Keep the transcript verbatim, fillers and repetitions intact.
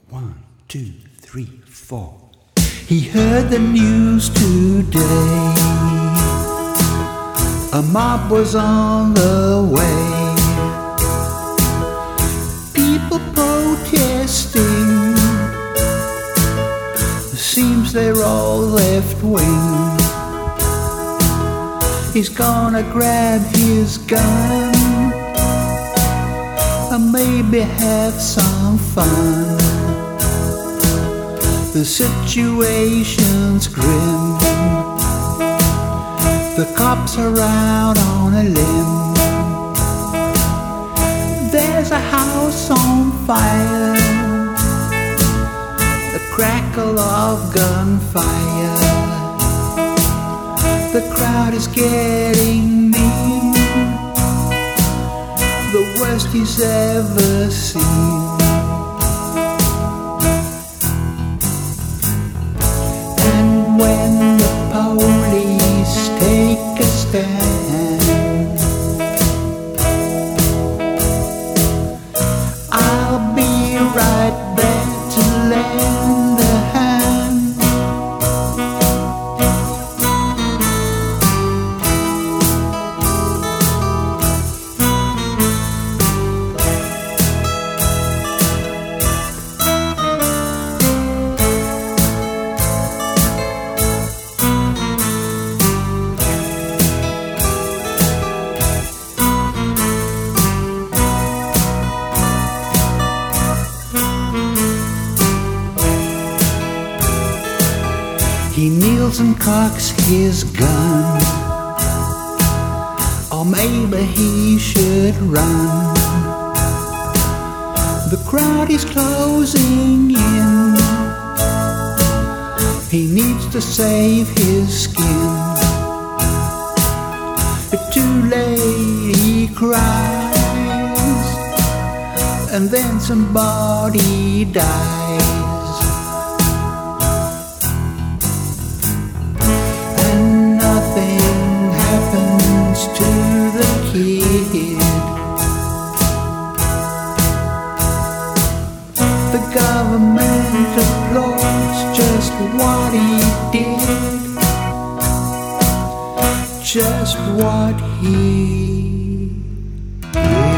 One, two, three, four. He heard the news today. A mob was on the way. People protesting. Seems they're all left wing. He's gonna grab his gun and maybe have some fun. The situation's grim. The cops are out on a limb. There's a house on fire, the crackle of gunfire. The crowd is getting mean, the worst he's ever seen. And when the police take a stand, I'll be right there to lend a hand. He kneels and cocks his gun, or maybe he should run. The crowd is closing in. He needs to save his skin. But too late he cries, and then somebody dies. To the kid, the government applauds just what he did, just what he did.